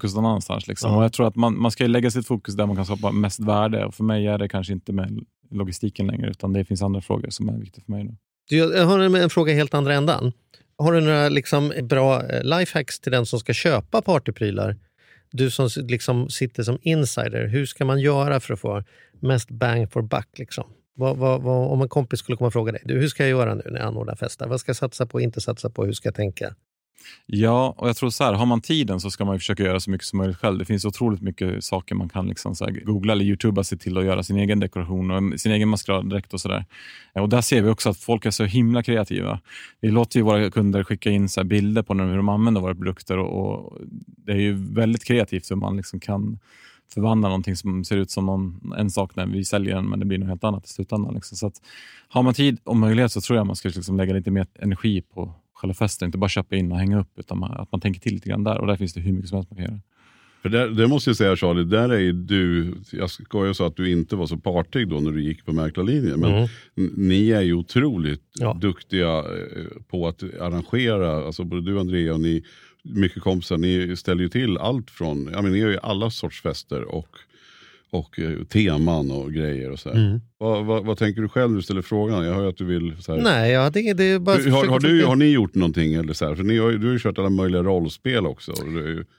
fokus någon annanstans. Liksom. Ja. Och jag tror att man, man ska lägga sitt fokus där man kan skapa mest värde. Och för mig är det kanske inte med logistiken längre, utan det finns andra frågor som är viktiga för mig nu. Jag har en fråga helt andra ändan. Har du några liksom bra lifehacks till den som ska köpa partyprylar? Du som liksom sitter som insider, hur ska man göra för att få mest bang for buck? Liksom? Vad, vad, vad, om en kompis skulle komma och fråga dig, du, hur ska jag göra nu när jag anordnar fester? Vad ska jag satsa på, inte satsa på, hur ska jag tänka? Ja, och jag tror så här, har man tiden så ska man ju försöka göra så mycket som möjligt själv. Det finns otroligt mycket saker man kan liksom så här, googla eller youtuba sig till att göra sin egen dekoration och sin egen maskeraddräkt och sådär. Och där ser vi också att folk är så himla kreativa. Vi låter ju våra kunder skicka in så här bilder på hur de använder våra produkter och, och det är ju väldigt kreativt hur man liksom kan förvandla någonting som ser ut som någon, en sak när vi säljer den, men det blir något helt annat i slutändan. Liksom. Så att, har man tid och möjlighet så tror jag man ska liksom lägga lite mer energi på själva festen, inte bara köpa in och hänga upp, utan man, att man tänker till lite grann där, och där finns det hur mycket som helst man kan göra. För där, det måste jag säga, Charlie, där är ju du, jag skojar så att du inte var så partig då när du gick på mäklarlinjen, men mm. ni är ju otroligt ja. duktiga på att arrangera, alltså både du och Andrea och ni, mycket kompisar, ni ställer ju till allt från, ja men ni har ju alla sorts fester och och uh, teman och grejer och så här. Mm. Vad, vad, vad tänker du själv när du ställer frågan? Jag hör att du vill så här. Nej, ja, det, det är bara du, har, har, du, har ni gjort någonting eller så här? För ni har, du har ju kört alla möjliga rollspel också. Och det är ju,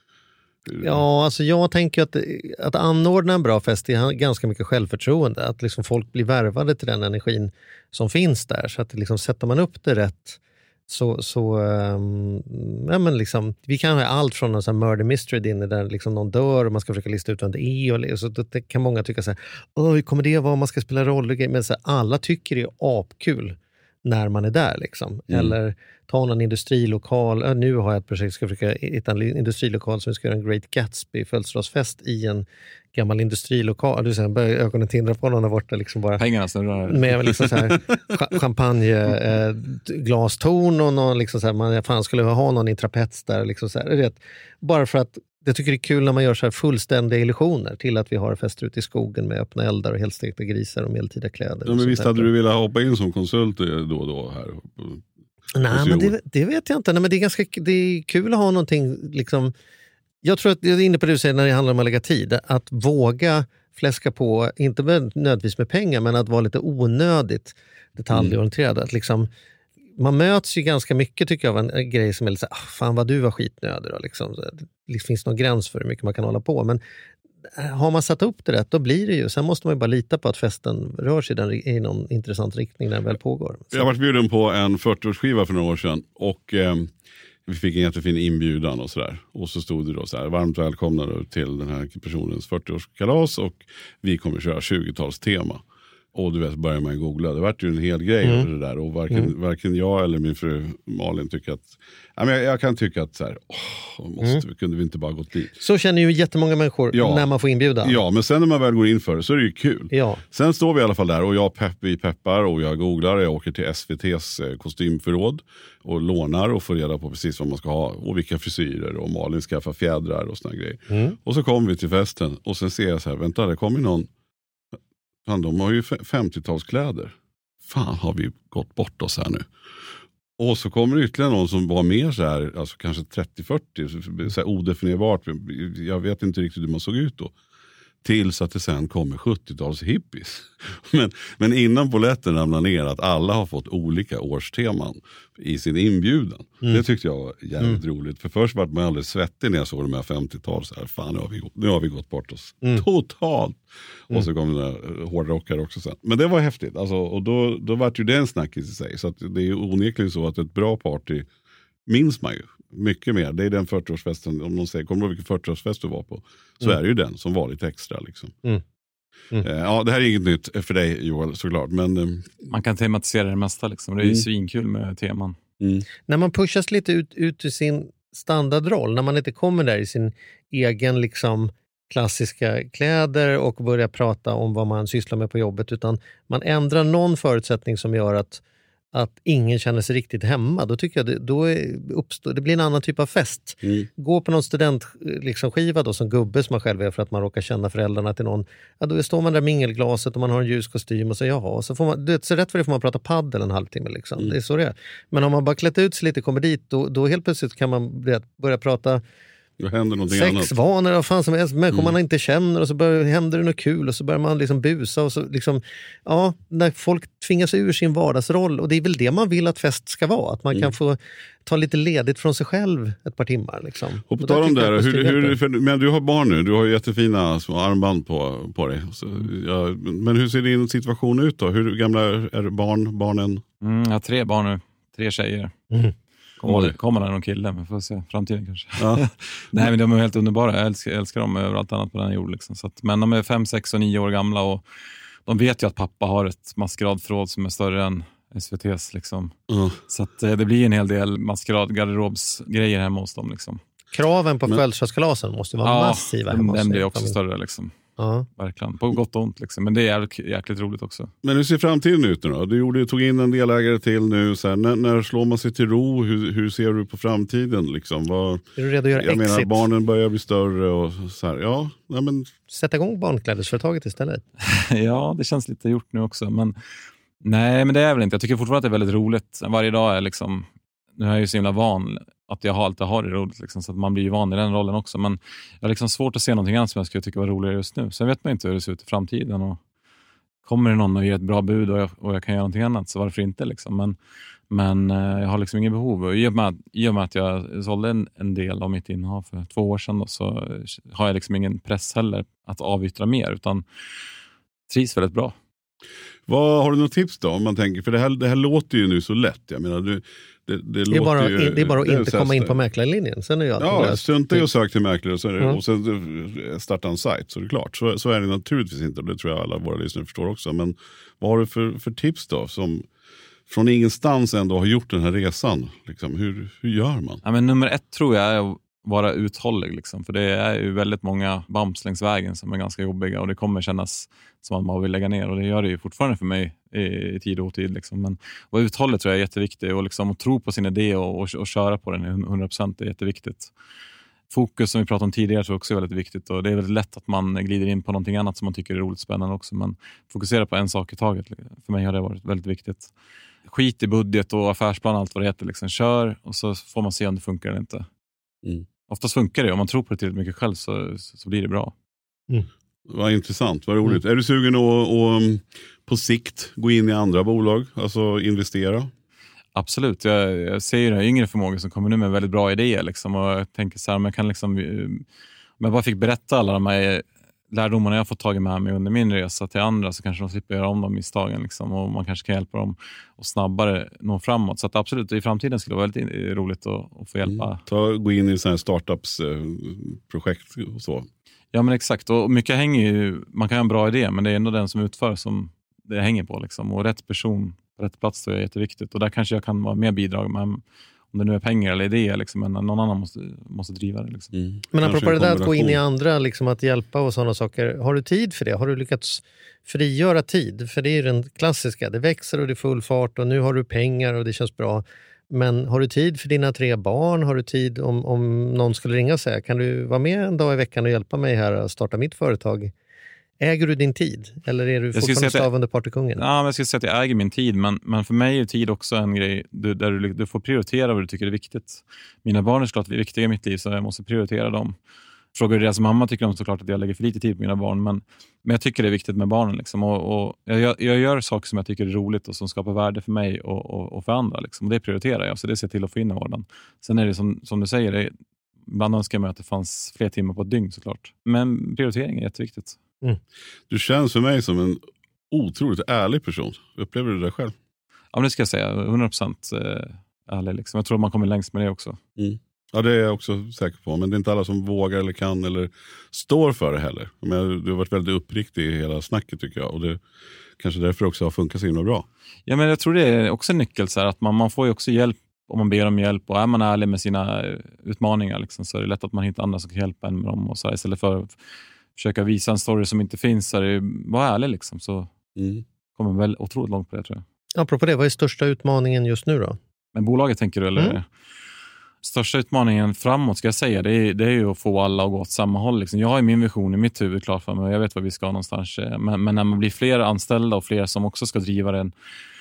ja, alltså jag tänker att, att anordna en bra fest är ganska mycket självförtroende. Att liksom folk blir värvade till den energin som finns där. Så att liksom, sätter man upp det rätt så, så um, ja, men liksom, vi kan ha allt från en sån här murder mystery inne där liksom någon dör och man ska försöka lista ut vem det är. Och så det kan många tycka så här, åh, hur kommer det vara om man ska spela roller? Men så här, alla tycker det är apkul när man är där liksom. Mm. Eller ta någon industrilokal. Äh, nu har jag ett projekt, ska försöka hitta en industrilokal som ska göra en Great Gatsby födelsedagsfest i en gammal industrilokal. Du ser, börjar ögonen tindra på någon där borta liksom bara. Pengarna som rör. Med liksom så här champagne eh, glastorn och någon liksom så här, man fan skulle ha någon i trapets där liksom så här, rätt. Bara för att jag tycker det är kul när man gör så här fullständiga illusioner till att vi har fester ute i skogen med öppna eldar och helstekta grisar och medeltida kläder. Ja, men visst hade du velat hoppa in som konsult då och då här? Nej, men det, det vet jag inte. Nej, men det är ganska det är kul att ha någonting liksom. Jag tror att jag är inne på det du säger när det handlar om att lägga tid. Att våga fläska på, inte nödvändigtvis med pengar, men att vara lite onödigt detaljorienterad. Mm. Att liksom, man möts ju ganska mycket tycker jag av en, en grej som är lite så här, fan vad du var skitnödig då. Liksom. Det finns någon gräns för hur mycket man kan hålla på. Men har man satt upp det rätt, då blir det ju. Sen måste man ju bara lita på att festen rör sig i, den, i någon intressant riktning när den väl pågår. Så. Jag var bjuden på en fyrtioårsskiva för några år sedan och eh, vi fick en jättefin inbjudan och sådär. Och så stod det då så här, varmt välkomna till den här personens fyrtioårskalas och vi kommer köra tjugotalstema. Och du vet, börjar man googla. Det vart ju en hel grej mm. över det där. Och varken, mm. varken jag eller min fru Malin tycker att... Ja, men jag, jag kan tycka att så här, åh, måste, mm. kunde vi inte bara gått dit. Så känner ju jättemånga människor ja. när man får inbjuda. Ja, men sen när man väl går in för det så är det ju kul. Ja. Sen står vi i alla fall där och jag pepp, vi peppar och jag googlar. Jag åker till S V T:s eh, kostymförråd och lånar och får reda på precis vad man ska ha. Och vilka frisyrer och Malin skaffar fjädrar och såna grejer. Mm. Och så kommer vi till festen och sen ser jag så här, vänta, det kommer någon... Fan, de har ju femtiotalskläder. Fan, har vi gått bort oss här nu. Och så kommer det ytterligare någon som var mer så här, alltså kanske trettio fyrtio, så här odefinierbart. Jag vet inte riktigt hur man såg ut då. Tills att det sen kommer sjuttio-tals hippies. Men, men innan polletten ramlar ner att alla har fått olika årsteman i sin inbjudan. Mm. Det tyckte jag var jävligt mm. roligt. För först var man alldeles svettig när jag såg de här femtio-tal. Så här, fan, nu har vi, nu har vi gått bort oss. Mm. Totalt. Mm. Och så kom den där hårdrockare också sen. Men det var häftigt. Alltså, och då, då var det ju den snackis i sig. Så att det är onekligen så att ett bra party minns man ju. Mycket mer. Det är den fyrtioårsfesten, om någon säger, kommer du ihåg vilken fyrtioårsfest du var på? Så mm. är det ju den som var lite extra liksom. Mm. Mm. Eh, ja, det här är inget nytt för dig Joel, såklart. Men, eh, man kan tematisera det mesta liksom. Det är ju mm. svinkul med teman. Mm. När man pushas lite ut, ut ur sin standardroll, när man inte kommer där i sin egen liksom klassiska kläder och börjar prata om vad man sysslar med på jobbet, utan man ändrar någon förutsättning som gör att att ingen känner sig riktigt hemma, då tycker jag det, då är, uppstår, det blir en annan typ av fest. Mm. Gå på någon studentskiva liksom, då, som gubbe som man själv är för att man råkar känna föräldrarna till någon. Ja, då står man där med mingelglaset och man har en ljus kostym och så jaha, och så får man, det, så rätt för det får man prata paddel en halvtimme liksom. Mm. Det är så det är. Men om man bara klätt ut sig lite, kommer dit, då, då helt plötsligt kan man börja prata Då händer någonting Sex annat. Sexvanor och fan som helst, människor Mm. man inte känner och så börjar, händer det något kul och så börjar man liksom busa och så liksom, ja, när folk tvingas ur sin vardagsroll, och det är väl det man vill att fest ska vara, att man Mm. kan få ta lite ledigt från sig själv ett par timmar liksom. Och på Och tal om tycker det, jag hur, att hur, det för, men du har barn nu, du har ju jättefina små armband på, på dig. Så, ja, men hur ser din situation ut då? Hur gamla är barn, barnen? Mm, jag har tre barn nu, tre tjejer. Mm. Kommer, kommer det någon kille, men får se framtiden kanske. Ja. Nej, men de är helt underbara. Jag älskar, älskar dem över allt annat på den här jorden. Liksom. Så att, men de är fem, sex och nio år gamla och de vet ju att pappa har ett maskeradförråd som är större än S V T:s. Liksom. Mm. Så att, eh, det blir en hel del maskeradgarderobsgrejer hemma hos dem. Liksom. Kraven på Men- födelsedagskalasen måste vara massiva den, hemma hos den blir er också familj. större. Liksom. Ja. Verkligen. På gott och ont. Liksom. Men det är jävligt, jäkligt roligt också. Men hur ser framtiden ut nu då? Du gjorde, tog in en delägare till nu. Så här, när, när slår man sig till ro? Hur, hur ser du på framtiden? Liksom? Vad, Är du redo att göra jag menar, exit? barnen börjar bli större och så här. Ja, nej, men Sätta igång barnklädesföretaget istället. Ja, det känns lite gjort nu också. Men nej, men det är väl inte. Jag tycker fortfarande att det är väldigt roligt. Varje dag är liksom, nu är jag ju så himla van att jag har alltid har det roligt. Liksom, så att man blir ju van i den rollen också. Men jag har liksom svårt att se någonting annat som jag skulle tycka var roligare just nu. Sen vet man inte hur det ser ut i framtiden. Och kommer det någon och ger ett bra bud och jag, och jag kan göra någonting annat, så varför inte? Liksom. Men, men eh, jag har liksom ingen behov. Och i, och med, I och med att jag sålde en, en del av mitt innehav för två år sedan då, så har jag liksom ingen press heller att avyttra mer. Utan trivs väldigt bra. vad, har du något tips då? Om man tänker, för det här, det här låter ju nu så lätt. Jag menar, du, det, det, Det är, låter bara, ju, det är bara att det är inte så komma in här- på mäklarlinjen. Sen är jag Ja, strunta i att söka till mäklare och, så är det, Mm. och sen starta en sajt, så är det klart. Så, så är det naturligtvis inte, och det tror jag alla våra lyssnare förstår också. Men vad har du för, för tips då, som från ingenstans ändå har gjort den här resan? Liksom, hur, hur gör man? Ja, men nummer ett tror jag är att vara uthållig. Liksom. För det är ju väldigt många bumps längs vägen som är ganska jobbiga. Och det kommer kännas som att man vill lägga ner. Och det gör det ju fortfarande för mig i, i tid och otid. Liksom. Men att vara uthållig tror jag är jätteviktigt. Och liksom att tro på sin idé och, och, och köra på den i hundra procent är jätteviktigt. Fokus som vi pratade om tidigare tror jag också är väldigt viktigt. Och det är väldigt lätt att man glider in på någonting annat som man tycker är roligt spännande också. Men fokusera på en sak i taget. För mig har det varit väldigt viktigt. Skit i budget och affärsplan, allt vad det heter. Liksom. Kör och så får man se om det funkar eller inte. Mm. Oftast funkar det. Om man tror på det tillräckligt mycket själv så, så blir det bra. Vad intressant, vad roligt. Mm. Är du sugen att, att på sikt gå in i andra bolag, alltså investera? Absolut. Jag, jag ser ju den här yngre förmågan som kommer nu med väldigt bra idéer. Liksom, och jag tänker så här, om jag kan liksom, om jag bara fick berätta alla de här lärdomarna jag fått tagit med mig under min resa till andra, så kanske de slipper göra om de misstagen. Liksom, och man kanske kan hjälpa dem att snabbare nå framåt. Så att absolut, i framtiden skulle det vara väldigt roligt att, att få hjälpa. Mm. Ta, gå in i sådana här startups-projekt och så. Ja, men exakt. Och mycket hänger ju, man kan ha en bra idé, men det är ändå den som utför som det hänger på. Liksom. Och rätt person på rätt plats är jätteviktigt. Och där kanske jag kan vara med bidrag med, om det nu är pengar eller idéer, liksom, men någon annan måste, måste driva det. Liksom. Mm. Men Kanske apropå det en där att gå in i kombination. andra, liksom att hjälpa och sådana saker. Har du tid för det? Har du lyckats frigöra tid? För det är ju den klassiska. Det växer och det är full fart och nu har du pengar och det känns bra. Men har du tid för dina tre barn? Har du tid om, om någon skulle ringa och säga, kan du vara med en dag i veckan och hjälpa mig här att starta mitt företag? Äger du din tid? Eller är du fortfarande stav under partykungen? Ja, men jag skulle säga att jag äger min tid. Men, men för mig är tid också en grej du, där du, du får prioritera vad du tycker är viktigt. Mina barn är såklart viktiga i mitt liv, så jag måste prioritera dem. Frågar du deras mamma tycker de såklart att jag lägger för lite tid på mina barn. Men, men jag tycker det är viktigt med barnen. Liksom. Och, och jag, jag gör saker som jag tycker är roligt och som skapar värde för mig och, och, och för andra. Liksom. Och det prioriterar jag, så det ser till att få in i vardagen. Sen är det som, som du säger, det, ibland önskar jag mig att det fanns fler timmar på ett dygn såklart. Men prioritering är jätteviktigt. Mm. Du känns för mig som en otroligt ärlig person. Upplever du det själv? Ja, men det ska jag säga. hundra procent ärlig. Liksom. Jag tror att man kommer längst med det också. Mm. Ja, det är jag också säker på. Men det är inte alla som vågar eller kan eller står för det heller. Men du har varit väldigt uppriktig i hela snacket tycker jag. Och det kanske därför också har funkat så himla bra. Ja, men jag tror det är också en nyckel. Så här, att man, man får ju också hjälp om man ber om hjälp. Och är man ärlig med sina utmaningar liksom, så är det lätt att man hittar andra som kan hjälpa en med dem. Och så här, istället för att försöka visa en story som inte finns, så är det, var ärlig liksom, så Mm. kommer man väl otroligt långt på det, tror jag. Apropå det, vad är största utmaningen just nu då? Men bolaget tänker du, eller? Mm. Största utmaningen framåt ska jag säga, det är, det är ju att få alla att gå åt samma håll. Liksom. Jag har ju min vision i mitt huvud klar för mig och jag vet var vi ska någonstans. Men, men när man blir fler anställda och fler som också ska driva den,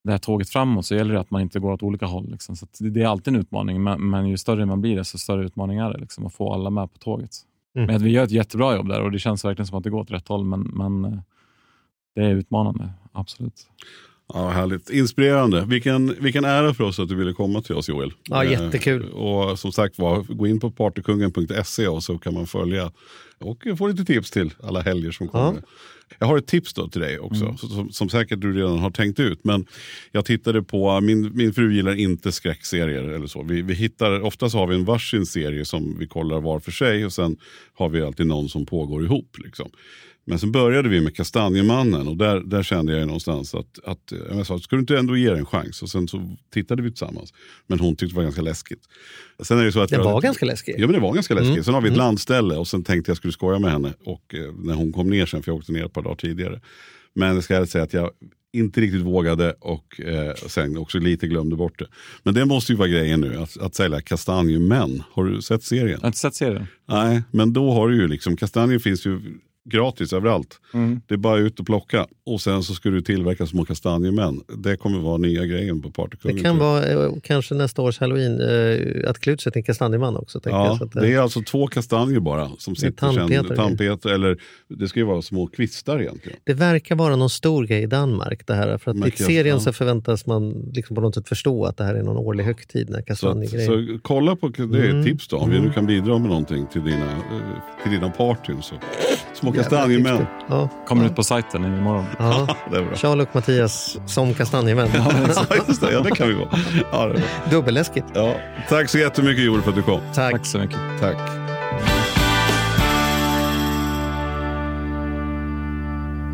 det här tåget framåt, så gäller det att man inte går åt olika håll. Liksom. Så det, det är alltid en utmaning, men, men ju större man blir det, så större utmaning är det liksom, att få alla med på tåget. Mm. Men att vi gör ett jättebra jobb där, och det känns verkligen som att det går åt rätt håll, men, men det är utmanande, absolut. Ja, härligt. Inspirerande. Vilken, vilken ära för oss att du ville komma till oss, Joel. Ja, jättekul. Eh, och som sagt var, gå in på partykungen punkt se och så kan man följa och få lite tips till alla helger som kommer. Ja. Jag har ett tips då till dig också, mm. som, som säkert du redan har tänkt ut. Men jag tittade på, min, min fru gillar inte skräckserier eller så. Vi, vi hittar, oftast har vi en varsin serie som vi kollar var för sig, och sen har vi alltid någon som pågår ihop liksom. Men sen började vi med Kastanjemannen, och där, där kände jag ju någonstans att, att jag sa, skulle du inte ändå ge en chans? Och sen så tittade vi tillsammans. Men hon tyckte det var ganska läskigt. Sen är det så att det var jag, ganska läskigt. Ja, men det var ganska läskigt. Mm. Sen har vi ett mm. landställe, och sen tänkte jag skulle skoja med henne. Och eh, när hon kom ner sen, för jag åkte ner ett par dagar tidigare. Men jag ska säga att jag inte riktigt vågade, och eh, sen också lite glömde bort det. Men det måste ju vara grejen nu, att, att sälja kastanjemän. Har du sett serien? Jag har inte sett serien. Nej, men då har du ju liksom, kastanjer finns ju gratis överallt. Mm. Det är bara ut och plocka. Och sen så ska du tillverka små kastanjemän. Det kommer vara nya grejen på Partykungen. Det kan vara eh, kanske nästa års Halloween eh, att klä ut sig till en kastanjeman också. Ja, jag, så att, eh, det är alltså två kastanjer bara som sitter tandpeter, sen, tandpeter, eller det ska ju vara små kvistar egentligen. Det verkar vara någon stor grej i Danmark det här. För att Marcus, i serien ja. så förväntas man liksom på något sätt förstå att det här är någon årlig högtid. När så, så kolla på, det är ett mm. tips då. Om vi nu kan bidra med någonting till dina, till dina partyn. Så. Små kastanjemän. Ja. Kommer ut på sajten imorgon. Ja. Det är bra. Charles och Mattias som kastanjemän. Ja, just det. Ja, det kan vi vara. Ja, det är dubbelläskigt. Ja. Tack så jättemycket, Joel, för att du kom. Tack, Tack så mycket. Tack.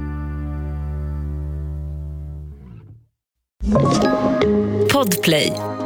Podplay.